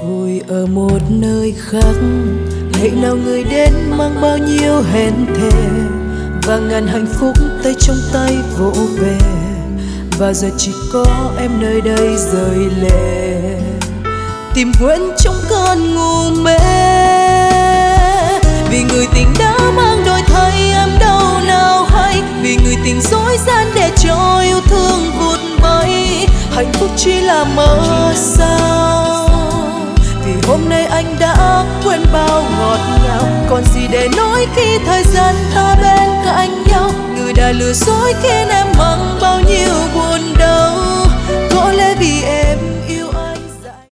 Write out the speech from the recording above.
Rồi ở một nơi khác, ngày nào người đến mang bao nhiêu hẹn thề và ngàn hạnh phúc tay trong tay vỗ về, và giờ chỉ có em nơi đây rơi lệ, tìm quên trong cơn ngủ mê. Vì người tình đã mang đổi thay em đâu nào hay, vì người tình dối gian để cho yêu thương vụt bay, hạnh phúc chỉ là mơ sao. Vì hôm nay anh đã quên bao ngọt ngào, còn gì để nói khi thời gian ta bên cạnh nhau. Người đã lừa dối khiến em mang bao nhiêu buồn